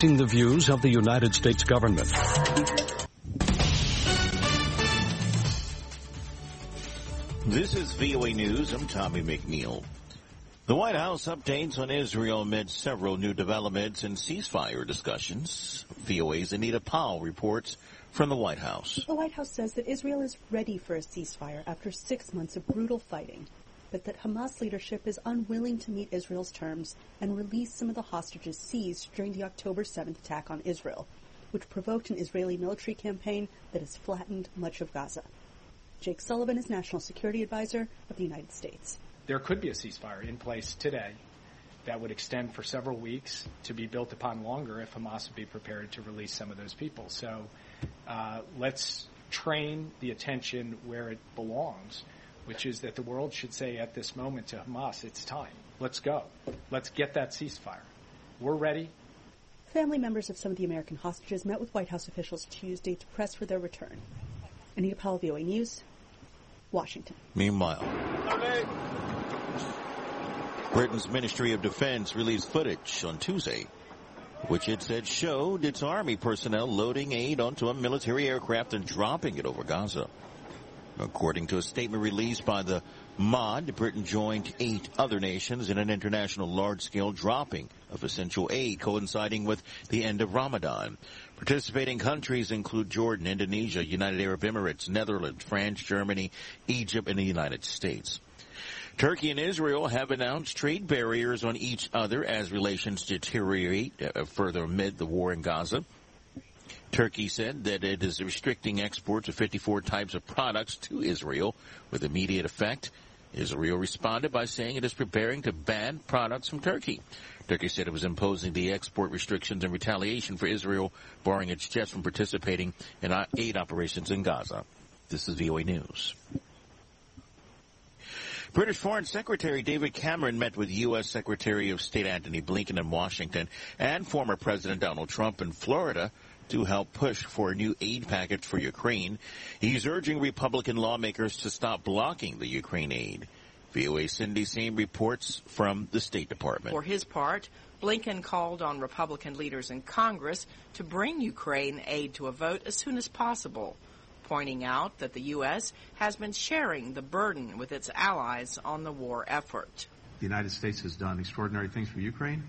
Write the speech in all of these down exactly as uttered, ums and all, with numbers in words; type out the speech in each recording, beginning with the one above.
The views of the United States government. This is V O A News. I'm Tommy McNeil. The White House updates on Israel amid several new developments and ceasefire discussions. V O A's Anita Powell reports from the White House. The White House says that Israel is ready for a ceasefire after six months of brutal fighting, but that Hamas leadership is unwilling to meet Israel's terms and release some of the hostages seized during the October seventh attack on Israel, which provoked an Israeli military campaign that has flattened much of Gaza. Jake Sullivan is National Security Advisor of the United States. There could be a ceasefire in place today that would extend for several weeks to be built upon longer if Hamas would be prepared to release some of those people. So uh, let's train the attention where it belongs, which is that the world should say at this moment to Hamas, it's time. Let's go. Let's get that ceasefire. We're ready. Family members of some of the American hostages met with White House officials Tuesday to press for their return. Anita Powell, V O A News, Washington. Meanwhile, Britain's Ministry of Defense released footage on Tuesday, which it said showed its army personnel loading aid onto a military aircraft and dropping it over Gaza. According to a statement released by the M O D, Britain joined eight other nations in an international large-scale dropping of essential aid coinciding with the end of Ramadan. Participating countries include Jordan, Indonesia, United Arab Emirates, Netherlands, France, Germany, Egypt, and the United States. Turkey and Israel have announced trade barriers on each other as relations deteriorate uh, further amid the war in Gaza. Turkey said that it is restricting exports of fifty-four types of products to Israel with immediate effect. Israel responded by saying it is preparing to ban products from Turkey. Turkey said it was imposing the export restrictions in retaliation for Israel barring its jets from participating in aid operations in Gaza. This is V O A News. British Foreign Secretary David Cameron met with U S Secretary of State Antony Blinken in Washington and former President Donald Trump in Florida to help push for a new aid package for Ukraine. He's urging Republican lawmakers to stop blocking the Ukraine aid. V O A's Cindy Sain reports from the State Department. For his part, Blinken called on Republican leaders in Congress to bring Ukraine aid to a vote as soon as possible, pointing out that the U S has been sharing the burden with its allies on the war effort. The United States has done extraordinary things for Ukraine.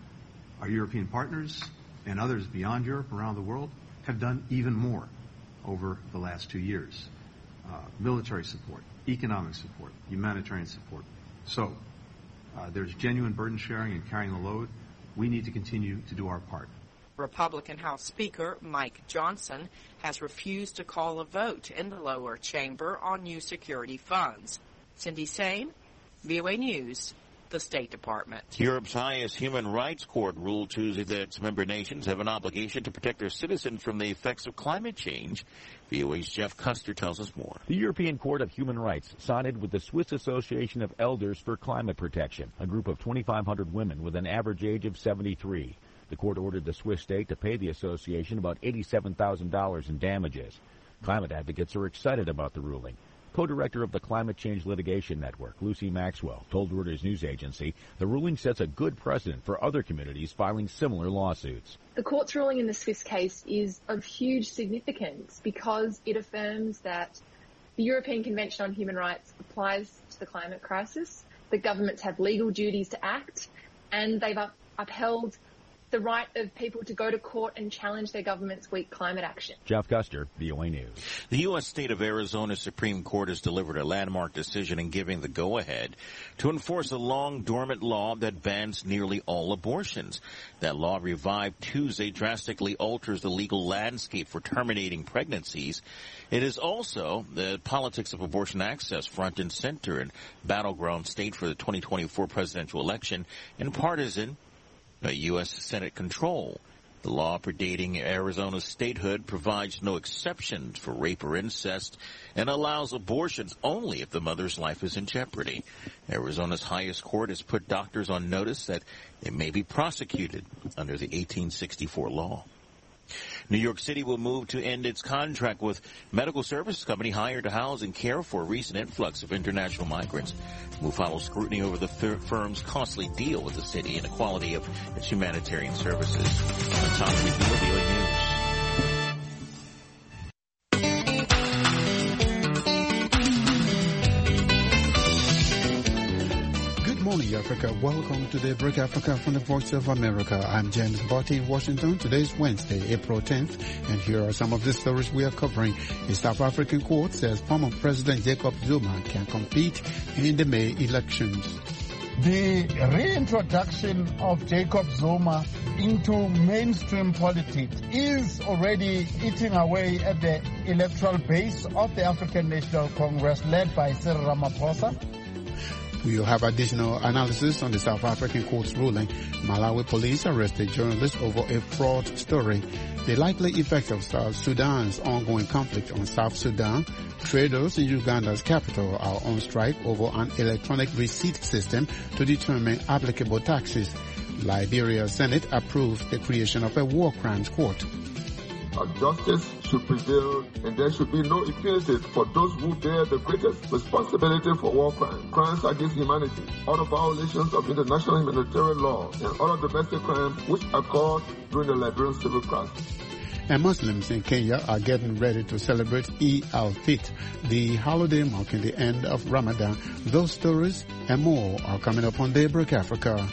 Our European partners and others beyond Europe around the world have done even more over the last two years. Uh, military support, economic support, humanitarian support. So uh, there's genuine burden sharing and carrying the load. We need to continue to do our part. Republican House Speaker Mike Johnson has refused to call a vote in the lower chamber on new security funds. Cindy Sain, V O A News, the State Department. Europe's highest human rights court ruled Tuesday that its member nations have an obligation to protect their citizens from the effects of climate change. V O A's Jeff Custer tells us more. The European Court of Human Rights sided with the Swiss Association of Elders for Climate Protection, a group of twenty-five hundred women with an average age of seventy-three. The court ordered the Swiss state to pay the association about eighty-seven thousand dollars in damages. Climate advocates are excited about the ruling. Co-director of the Climate Change Litigation Network, Lucy Maxwell, told Reuters news agency the ruling sets a good precedent for other communities filing similar lawsuits. The court's ruling in the Swiss case is of huge significance because it affirms that the European Convention on Human Rights applies to the climate crisis, that governments have legal duties to act, and they've up- upheld the right of people to go to court and challenge their government's weak climate action. Jeff Custer, V O A News. The U S state of Arizona Supreme Court has delivered a landmark decision in giving the go-ahead to enforce a long-dormant law that bans nearly all abortions. That law, revived Tuesday, drastically alters the legal landscape for terminating pregnancies. It is also the politics of abortion access front and center in battleground state for the twenty twenty-four presidential election and partisan U S Senate control. The law predating Arizona's statehood provides no exceptions for rape or incest and allows abortions only if the mother's life is in jeopardy. Arizona's highest court has put doctors on notice that they may be prosecuted under the eighteen sixty-four law. New York City will move to end its contract with medical services company hired to house and care for a recent influx of international migrants. The move follows scrutiny over the fir- firm's costly deal with the city and the quality of its humanitarian services. On top review of Daily News. Morning, Africa. Welcome to the Break Africa from the Voice of America. I'm James Barty in Washington. Today is Wednesday, April tenth, and here are some of the stories we are covering. A South African court says former President Jacob Zuma can compete in the May elections. The reintroduction of Jacob Zuma into mainstream politics is already eating away at the electoral base of the African National Congress led by Cyril Ramaphosa. We'll have additional analysis on the South African court's ruling. Malawi police arrested journalists over a fraud story. The likely effect of South Sudan's ongoing conflict on South Sudan. Traders in Uganda's capital are on strike over an electronic receipt system to determine applicable taxes. Liberia's Senate approved the creation of a war crimes court. Justice should prevail, and there should be no impunity for those who bear the greatest responsibility for war crimes, crimes against humanity, other violations of international humanitarian law, and other domestic crimes which occurred during the Liberian civil crisis. And Muslims in Kenya are getting ready to celebrate Eid al-Fitr, the holiday marking the end of Ramadan. Those stories and more are coming up on Daybreak Africa.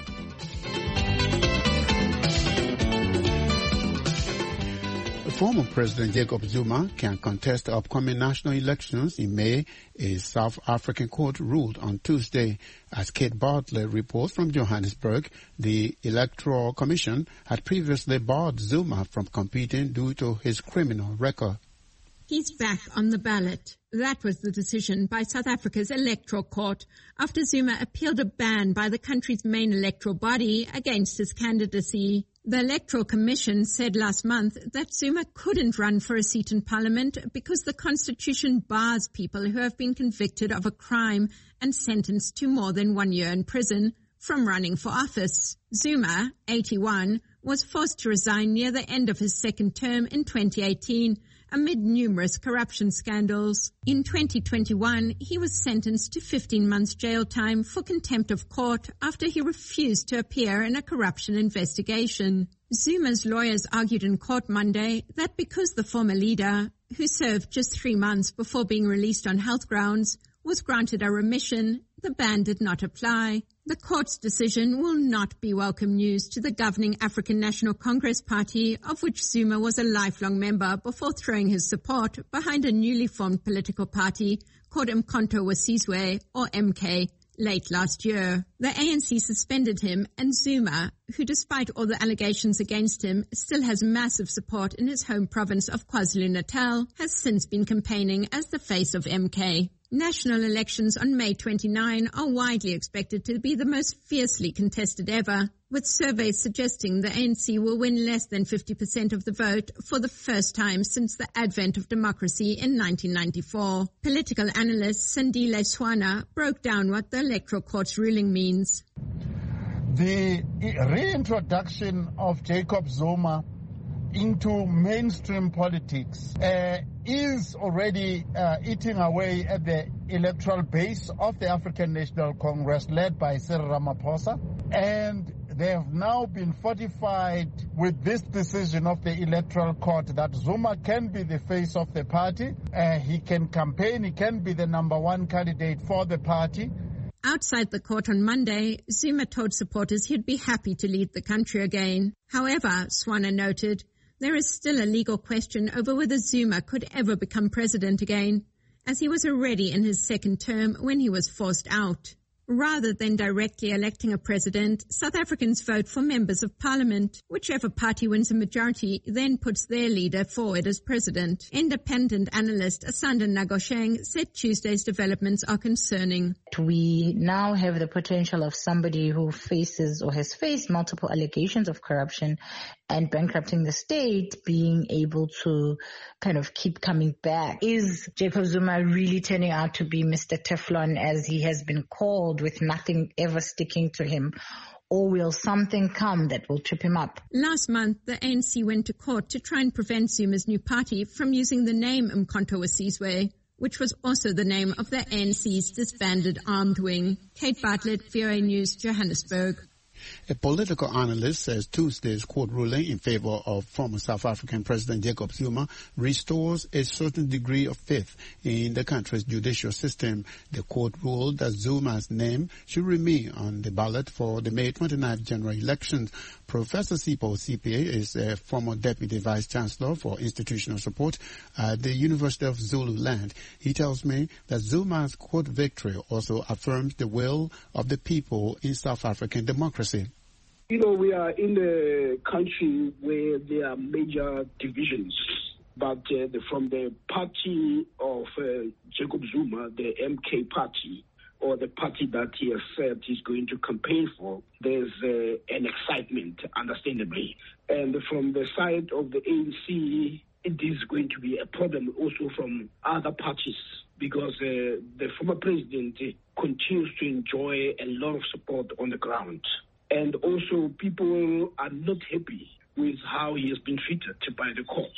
Former President Jacob Zuma can contest the upcoming national elections in May, a South African court ruled on Tuesday. As Kate Bartlett reports from Johannesburg, the Electoral Commission had previously barred Zuma from competing due to his criminal record. He's back on the ballot. That was the decision by South Africa's Electoral Court after Zuma appealed a ban by the country's main electoral body against his candidacy. The Electoral Commission said last month that Zuma couldn't run for a seat in Parliament because the Constitution bars people who have been convicted of a crime and sentenced to more than one year in prison from running for office. Zuma, eighty-one, was forced to resign near the end of his second term in twenty eighteen amid numerous corruption scandals. In twenty twenty-one, he was sentenced to fifteen months jail time for contempt of court after he refused to appear in a corruption investigation. Zuma's lawyers argued in court Monday that because the former leader, who served just three months before being released on health grounds, was granted a remission, the ban did not apply. The court's decision will not be welcome news to the governing African National Congress Party, of which Zuma was a lifelong member before throwing his support behind a newly formed political party called Umkhonto we Sizwe, or M K, late last year. The A N C suspended him, and Zuma, who despite all the allegations against him still has massive support in his home province of KwaZulu-Natal, has since been campaigning as the face of M K. National elections on May twenty-ninth are widely expected to be the most fiercely contested ever, with surveys suggesting the A N C will win less than fifty percent of the vote for the first time since the advent of democracy in nineteen ninety-four. Political analyst Sandile Swana broke down what the Electoral Court's ruling means. The reintroduction of Jacob Zuma into mainstream politics uh, is already uh, eating away at the electoral base of the African National Congress led by Cyril Ramaphosa, and they have now been fortified with this decision of the Electoral Court that Zuma can be the face of the party, uh, he can campaign, he can be the number one candidate for the party. Outside the court on Monday, Zuma told supporters he'd be happy to lead the country again. However, Swana noted, there is still a legal question over whether Zuma could ever become president again, as he was already in his second term when he was forced out. Rather than directly electing a president, South Africans vote for members of parliament. Whichever party wins a majority then puts their leader forward as president. Independent analyst Asanda Nagosheng said Tuesday's developments are concerning. We now have the potential of somebody who faces or has faced multiple allegations of corruption and bankrupting the state being able to kind of keep coming back. Is Jacob Zuma really turning out to be Mister Teflon, as he has been called, with nothing ever sticking to him? or will something come that will trip him up? Last month, the A N C went to court to try and prevent Zuma's new party from using the name Umkhonto we Sizwe, which was also the name of the A N C's disbanded armed wing. Kate Bartlett, V O A News, Johannesburg. A political analyst says Tuesday's court ruling in favor of former South African President Jacob Zuma restores a certain degree of faith in the country's judicial system. The court ruled that Zuma's name should remain on the ballot for the May twenty-ninth general elections. Professor Sipho Siphe is a former Deputy Vice Chancellor for Institutional Support at the University of Zululand. He tells me that Zuma's court victory also affirms the will of the people in South African democracy. You know, we are in a country where there are major divisions, but uh, the, from the party of uh, Jacob Zuma, the M K party, or the party that he has said he's going to campaign for, there's uh, an excitement, understandably. And from the side of the A N C, it is going to be a problem also from other parties, because uh, the former president continues to enjoy a lot of support on the ground. And also people are not happy with how he has been treated by the courts.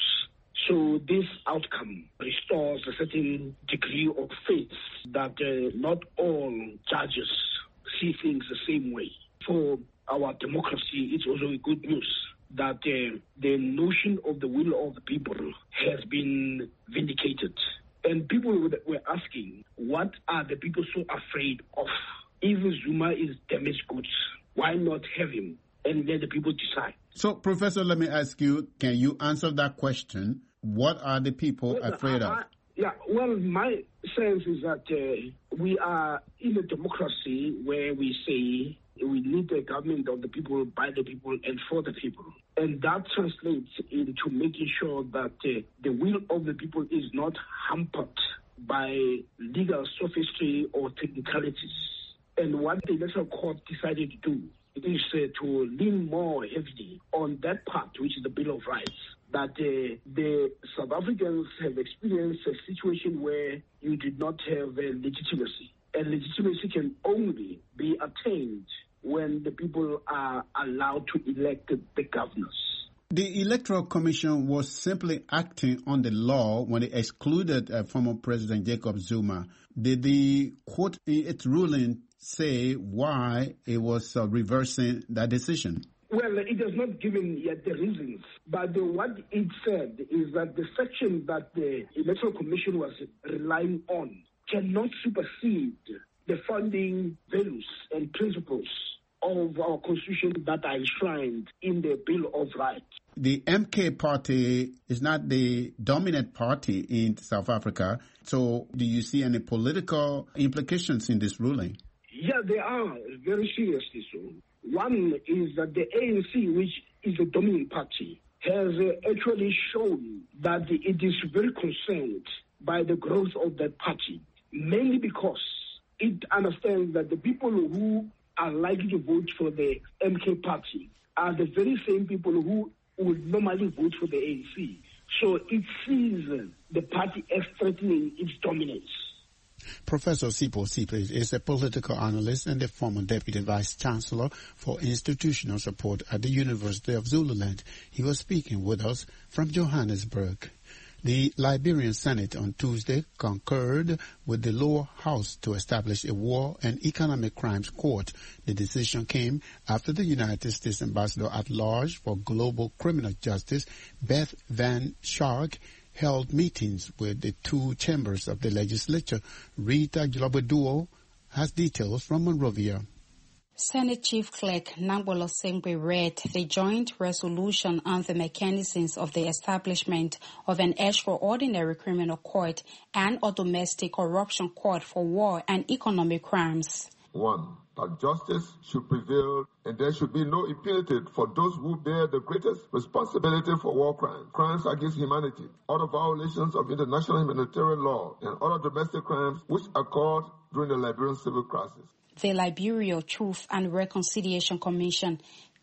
So this outcome restores a certain degree of faith that uh, not all judges see things the same way. For our democracy, it's also a good news that uh, the notion of the will of the people has been vindicated. And people were asking, what are the people so afraid of? If Zuma is damaged goods, why not have him and let the people decide? So, Professor, let me ask you, can you answer that question? What are the people well, afraid I, of? I, yeah, well, my sense is that uh, we are in a democracy where we say we need a government of the people, by the people, and for the people. And that translates into making sure that uh, the will of the people is not hampered by legal sophistry or technicalities. And what the Electoral Court decided to do is uh, to lean more heavily on that part, which is the Bill of Rights, that uh, the South Africans have experienced a situation where you did not have uh, legitimacy. And legitimacy can only be attained when the people are allowed to elect the governors. The Electoral Commission was simply acting on the law when it excluded uh, former President Jacob Zuma. Did the court in its ruling say why it was uh, reversing that decision? Well, it has not given yet the reasons, but the, what it said is that the section that the Electoral Commission was relying on cannot supersede the founding values and principles of our Constitution that are enshrined in the Bill of Rights. The M K party is not the dominant party in South Africa, so do you see any political implications in this ruling? Yeah, there are, very seriously so. One is that the A N C, which is the dominant party, has uh, actually shown that it is very concerned by the growth of that party, mainly because it understands that the people who are likely to vote for the M K party are the very same people who would normally vote for the A N C. So it sees the party as threatening its dominance. Professor Sipho Siphe is a political analyst and a former Deputy Vice Chancellor for Institutional Support at the University of Zululand. He was speaking with us from Johannesburg. The Liberian Senate on Tuesday concurred with the lower house to establish a war and economic crimes court. The decision came after the United States Ambassador at Large for Global Criminal Justice, Beth Van Schaik, held meetings with the two chambers of the legislature. Rita Globoduo has details from Monrovia. Senate Chief Clerk Nambolo Sengwe read the joint resolution on the mechanisms of the establishment of an extraordinary criminal court and a domestic corruption court for war and economic crimes. One, that justice should prevail and there should be no impunity for those who bear the greatest responsibility for war crimes, crimes against humanity, other violations of international humanitarian law, and other domestic crimes which occurred during the Liberian civil crisis. The Liberia Truth and Reconciliation Commission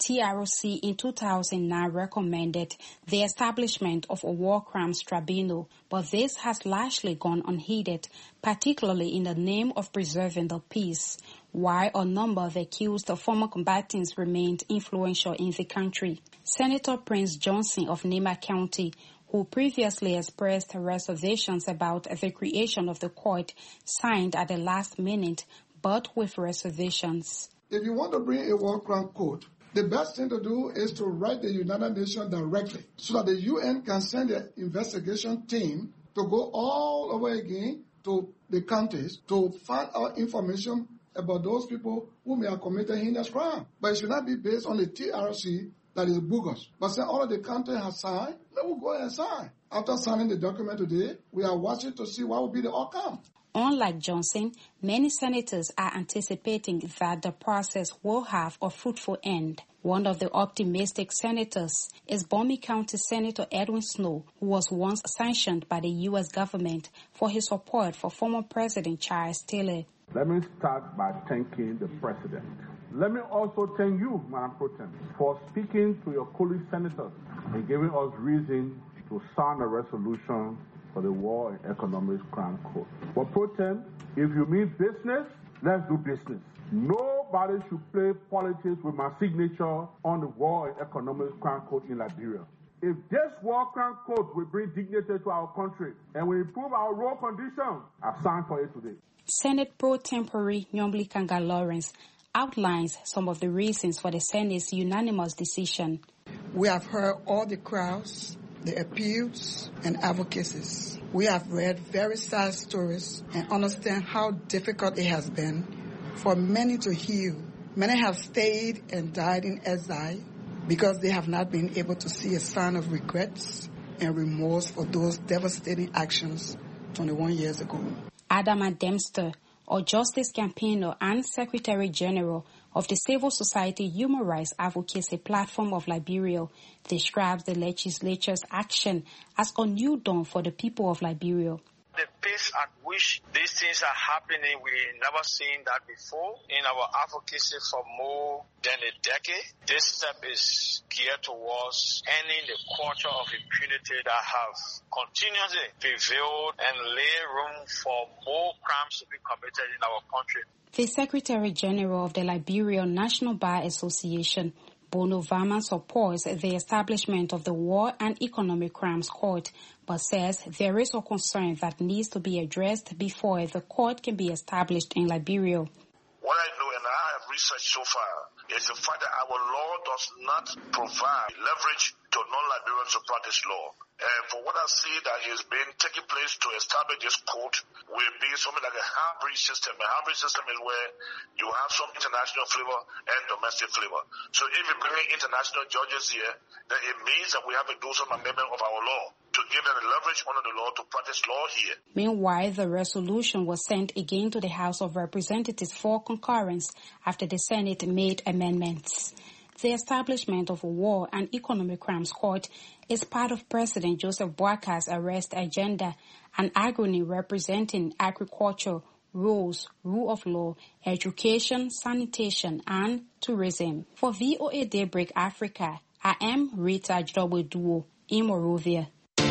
T R O C in two thousand nine recommended the establishment of a war crimes tribunal, but this has largely gone unheeded, particularly in the name of preserving the peace, while a number of accused former combatants remained influential in the country. Senator Prince Johnson of Nema County, who previously expressed reservations about the creation of the court, signed at the last minute, but with reservations. If you want to bring a war crime court, the best thing to do is to write the United Nations directly so that the U N can send an investigation team to go all over again to the countries to find out information about those people who may have committed heinous crime. But it should not be based on the T R O C that is bogus. But since all of the countries have signed, let us go ahead and sign. After signing the document today, we are watching to see what will be the outcome. Unlike Johnson, many senators are anticipating that the process will have a fruitful end. One of the optimistic senators is Bomi County Senator Edwin Snow, who was once sanctioned by the U S government for his support for former President Charles Taylor. Let me start by thanking the President. Let me also thank you, Madam Pro Tem, for speaking to your colleague senators and giving us reason to sign a resolution for the War and Economic Crime Court. For Pro Tem, if you mean business, let's do business. Nobody should play politics with my signature on the War and Economic Crime Court in Liberia. If this War Crime Court will bring dignity to our country and will improve our raw conditions, I've signed for it today. Senate Pro Tempore Nyombli Kanga Lawrence outlines some of the reasons for the Senate's unanimous decision. We have heard all the crowds, the appeals, and advocacies. We have read very sad stories and understand how difficult it has been for many to heal. Many have stayed and died in exile because they have not been able to see a sign of regrets and remorse for those devastating actions twenty-one years ago. Adama Dempster, or Justice Campaigner and Secretary General of the Civil Society Human Rights Advocacy Platform of Liberia, describes the legislature's action as a new dawn for the people of Liberia. The pace at which these things are happening, we never seen that before in our advocacy for more than a decade. This step is geared towards ending the culture of impunity that have continuously prevailed and lay room for more crimes to be committed in our country. The Secretary General of the Liberian National Bar Association, Bono Varma, supports the establishment of the War and Economic Crimes Court, but says there is a concern that needs to be addressed before the court can be established in Liberia. What I know and I have researched so far is the fact that our law does not provide leverage to non-Liberians to practice law. And for what I see that is being taking place to establish this court will be something like a hybrid system. A hybrid system is where you have some international flavor and domestic flavor. So if you bring international judges here, then it means that we have to do some amendment of our law to give them the leverage under the law to practice law here. Meanwhile, the resolution was sent again to the House of Representatives for concurrence after the Senate made amendments. The establishment of a War and Economic Crimes Court is part of President Joseph Boakar's arrest agenda, an agony representing agriculture, rules, rule of law, education, sanitation, and tourism. For V O A Daybreak Africa, I am Rita Jobo in Monrovia.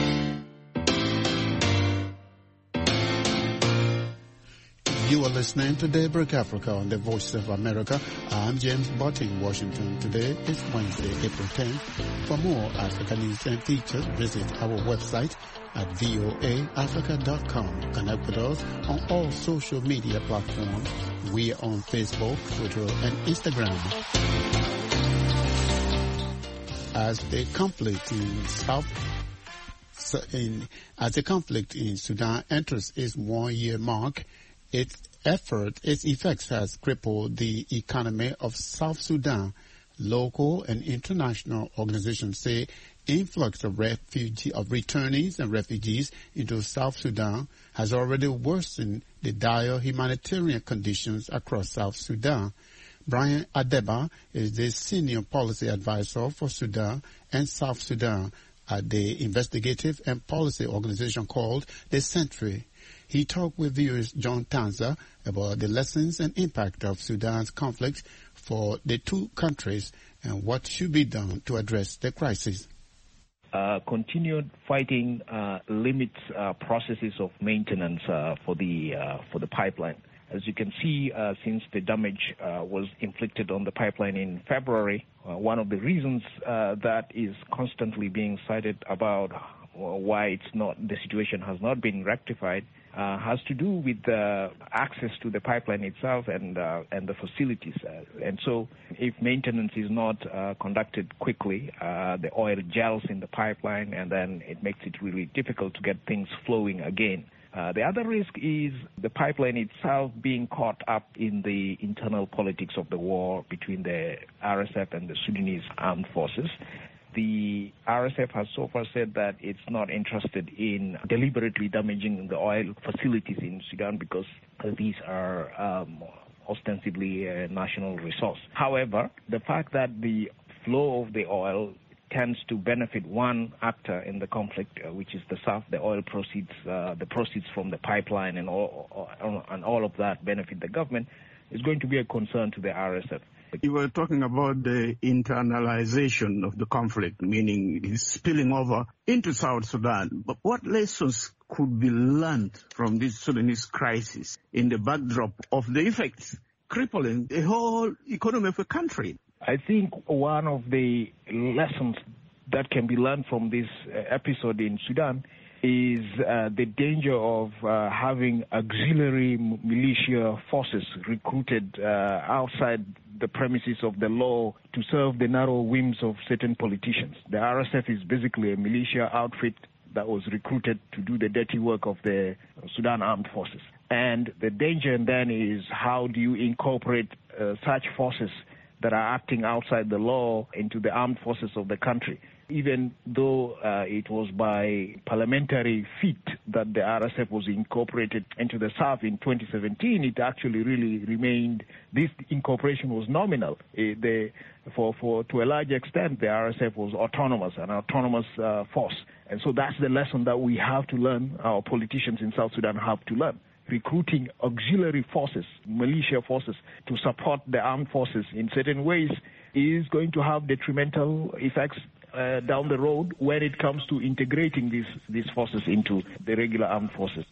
You are listening to Daybreak Africa on the Voice of America. I'm James Butty in Washington. Today is Wednesday, April tenth. For more African news and features, visit our website at voa africa dot com. Connect with us on all social media platforms. We are on Facebook, Twitter, and Instagram. As the conflict in South in, as the conflict in Sudan enters its one-year mark, its effort, its effects has crippled the economy of South Sudan. Local and international organizations say influx of refugee of returnees and refugees into South Sudan has already worsened the dire humanitarian conditions across South Sudan. Brian Adeba is the senior policy advisor for Sudan and South Sudan at the investigative and policy organization called the Sentry. He talked with viewers John Tanza about the lessons and impact of Sudan's conflict for the two countries and what should be done to address the crisis. Uh, continued fighting uh, limits uh, processes of maintenance uh, for the uh, for the pipeline. As you can see, uh, since the damage uh, was inflicted on the pipeline in February, uh, one of the reasons uh, that is constantly being cited about why it's not the situation has not been rectified uh, has to do with uh, access to the pipeline itself and uh, and the facilities. Uh, and so, if maintenance is not uh, conducted quickly, uh, the oil gels in the pipeline, and then it makes it really difficult to get things flowing again. Uh, the other risk is the pipeline itself being caught up in the internal politics of the war between the R S F and the Sudanese armed forces. The R S F has so far said that it's not interested in deliberately damaging the oil facilities in Sudan because these are um, ostensibly a national resource. However, the fact that the flow of the oil tends to benefit one actor in the conflict, uh, which is the S A F, the oil proceeds, uh, the proceeds from the pipeline and all, and all of that benefit the government, is going to be a concern to the R S F. You were talking about the internalization of the conflict, meaning it's spilling over into South Sudan. But what lessons could be learned from this Sudanese crisis in the backdrop of the effects crippling the whole economy of the country? I think one of the lessons that can be learned from this episode in Sudan is uh, the danger of uh, having auxiliary militia forces recruited uh, outside the premises of the law to serve the narrow whims of certain politicians. The R S F is basically a militia outfit that was recruited to do the dirty work of the Sudan armed forces. And the danger then is, how do you incorporate uh, such forces that are acting outside the law into the armed forces of the country? Even though uh, it was by parliamentary feat that the R S F was incorporated into the S A F in twenty seventeen, it actually really remained, this incorporation was nominal. It, the, for, for, to a large extent, the R S F was autonomous, an autonomous uh, force. And so that's the lesson that we have to learn, our politicians in South Sudan have to learn. Recruiting auxiliary forces, militia forces, to support the armed forces in certain ways is going to have detrimental effects uh, down the road when it comes to integrating these, these forces into the regular armed forces.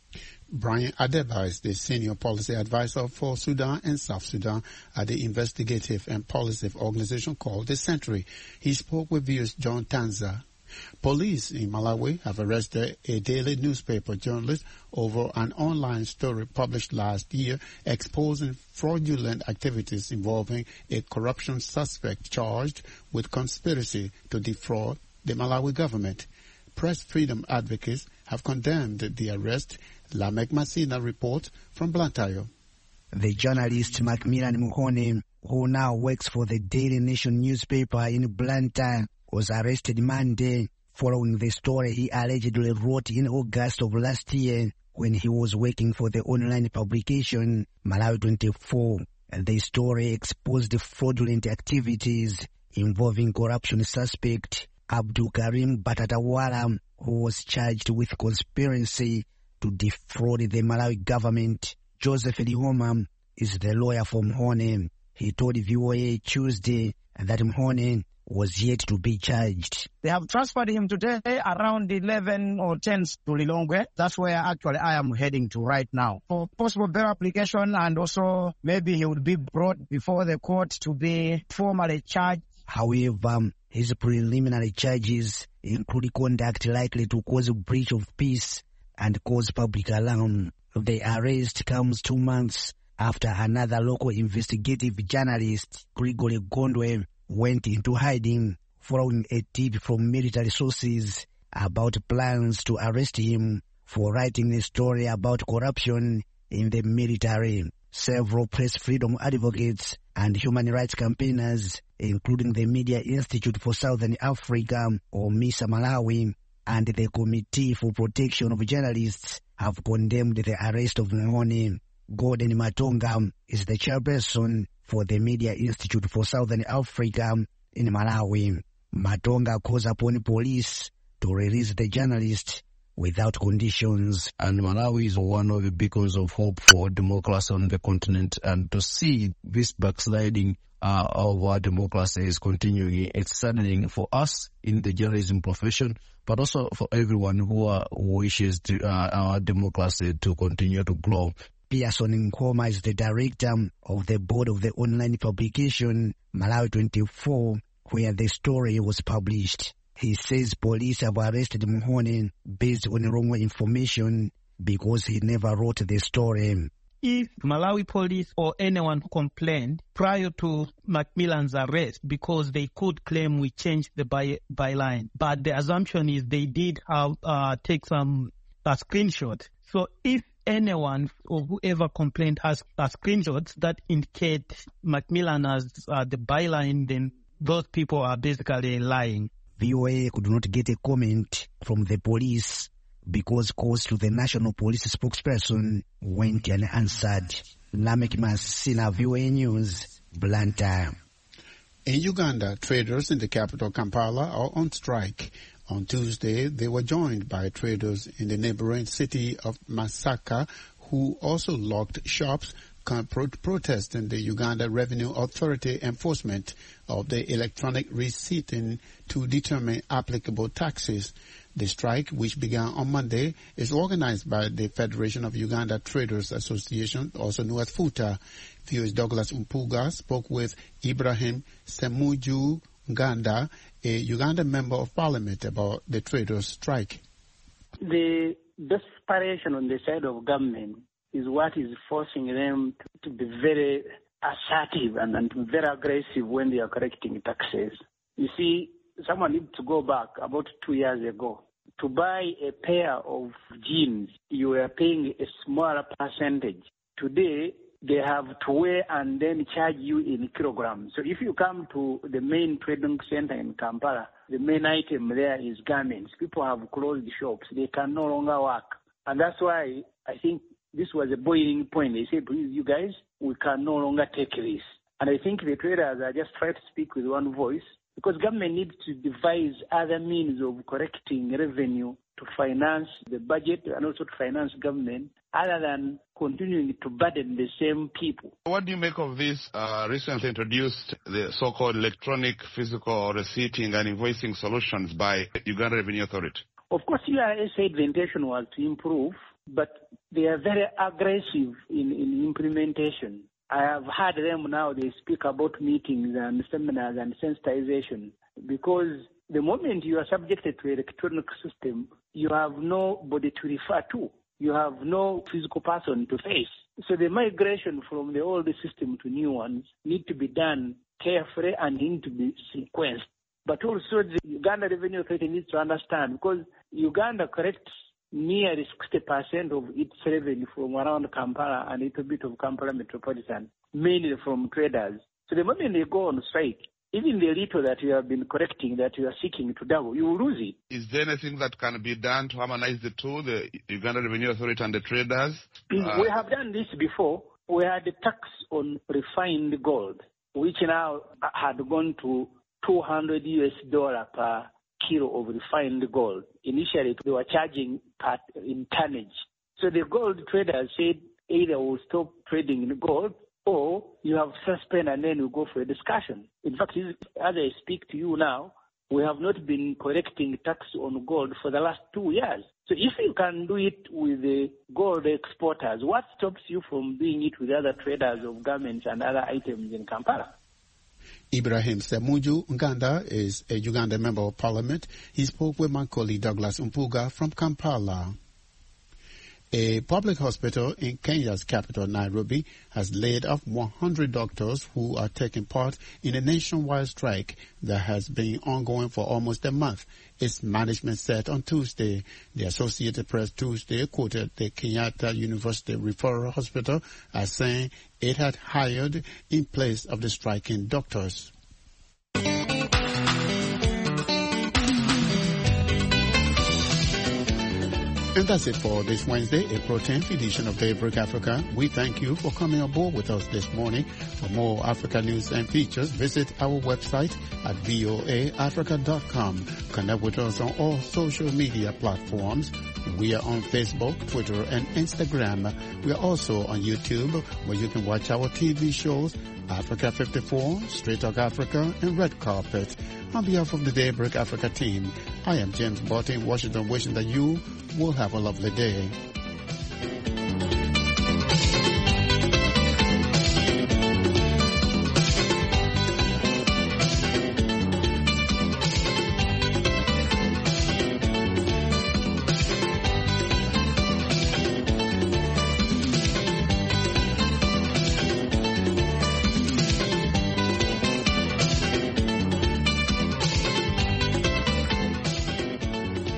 Brian Adeba is the Senior Policy Advisor for Sudan and South Sudan at the investigative and policy organization called The Century. He spoke with viewers John Tanza. Police in Malawi have arrested a daily newspaper journalist over an online story published last year exposing fraudulent activities involving a corruption suspect charged with conspiracy to defraud the Malawi government. Press freedom advocates have condemned the arrest. Lamek Masina reports from Blantyre. The journalist Macmillan Muhone, who now works for the Daily Nation newspaper in Blantyre, was arrested Monday following the story he allegedly wrote in August of last year when he was working for the online publication Malawi twenty-four. The story exposed fraudulent activities involving corruption suspect Abdul Karim Batatawala, who was charged with conspiracy to defraud the Malawi government. Joseph Lihoma is the lawyer for Mhone. He told V O A Tuesday that Mhone was yet to be charged. They have transferred him today around eleven or ten to Lilongwe. That's where actually I am heading to right now for possible bail application, and also maybe he would be brought before the court to be formally charged. However, his preliminary charges include conduct likely to cause a breach of peace and cause public alarm. The arrest comes two months after another local investigative journalist, Gregory Gondwe, went into hiding following a tip from military sources about plans to arrest him for writing a story about corruption in the military. Several press freedom advocates and human rights campaigners, including the Media Institute for Southern Africa, or MISA Malawi, and the Committee for Protection of Journalists, have condemned the arrest of Mhone. Gordon Matonga is the chairperson for the Media Institute for Southern Africa in Malawi. Matonga calls upon police to release the journalist without conditions. And Malawi is one of the beacons of hope for democracy on the continent. And to see this backsliding uh, of our democracy is continuing, it's saddening for us in the journalism profession, but also for everyone who, uh, wishes to, uh, our democracy to continue to grow. Pearson Nkoma is the director of the board of the online publication Malawi twenty-four, where the story was published. He says police have arrested Muhone based on wrong information because he never wrote the story. If Malawi police or anyone complained prior to Macmillan's arrest, because they could claim we changed the by, byline, but the assumption is they did have uh, take some uh, screenshot. So if anyone or whoever complained has uh, screenshots that indicate Macmillan as uh, the byline, then those people are basically lying. V O A could not get a comment from the police because calls to the National Police spokesperson went unanswered. Lamek Masina, V O A News, Blantyre. In Uganda, traders in the capital Kampala are on strike. On Tuesday, they were joined by traders in the neighboring city of Masaka who also locked shops protesting the Uganda Revenue Authority enforcement of the electronic receipting to determine applicable taxes. The strike, which began on Monday, is organized by the Federation of Uganda Traders Association, also known as FUTA. V O A's Douglas Mpuga spoke with Ibrahim Semuju Nganda, a Uganda member of parliament, about the traders' strike. The desperation on the side of government is what is forcing them to, to be very assertive and, and to be very aggressive when they are collecting taxes. You see, someone needs to go back about two years ago. To buy a pair of jeans, you were paying a smaller percentage. Today, they have to weigh and then charge you in kilograms. So if you come to the main trading center in Kampala, the main item there is garments. People have closed shops. They can no longer work. And that's why I think this was a boiling point. They said, please, you guys, we can no longer take this. And I think the traders are just trying to speak with one voice because government needs to devise other means of collecting revenue to finance the budget and also to finance government other than continuing to burden the same people. What do you make of this uh, recently introduced, the so-called electronic physical receipting and invoicing solutions by Uganda Revenue Authority? Of course, U R S said the intention was to improve, but they are very aggressive in, in implementation. I have heard them now, they speak about meetings and seminars and sensitization because the moment you are subjected to an electronic system, you have nobody to refer to. You have no physical person to face. So the migration from the old system to new ones need to be done carefully and need to be sequenced. But also the Uganda Revenue Authority needs to understand because Uganda collects nearly sixty percent of its revenue from around Kampala and a little bit of Kampala Metropolitan, mainly from traders. So the moment they go on strike, even the little that you have been collecting, that you are seeking to double, you will lose it. Is there anything that can be done to harmonize the two, the Uganda Revenue Authority and the traders? Uh, we have done this before. We had a tax on refined gold, which now had gone to two hundred U S dollars per kilo of refined gold. Initially, they were charging per, in tonnage. So the gold traders said either we'll stop trading in gold or you have to suspend and then we go for a discussion. In fact, as I speak to you now, we have not been collecting tax on gold for the last two years. So if you can do it with the gold exporters, what stops you from doing it with other traders of garments and other items in Kampala? Ibrahim Semuju Nganda is a Uganda member of parliament. He spoke with my colleague Douglas Mpuga from Kampala. A public hospital in Kenya's capital, Nairobi, has laid off one hundred doctors who are taking part in a nationwide strike that has been ongoing for almost a month. Its management said on Tuesday. The Associated Press Tuesday quoted the Kenyatta University Referral Hospital as saying it had hired in place of the striking doctors. And that's it for this Wednesday, April tenth edition of Daybreak Africa. We thank you for coming aboard with us this morning. For more Africa news and features, visit our website at voa africa dot com. Connect with us on all social media platforms. We are on Facebook, Twitter, and Instagram. We are also on YouTube, where you can watch our T V shows, Africa fifty-four, Straight Talk Africa, and Red Carpet. On behalf of the Daybreak Africa team, I am James Barton in Washington, wishing that you will have a lovely day.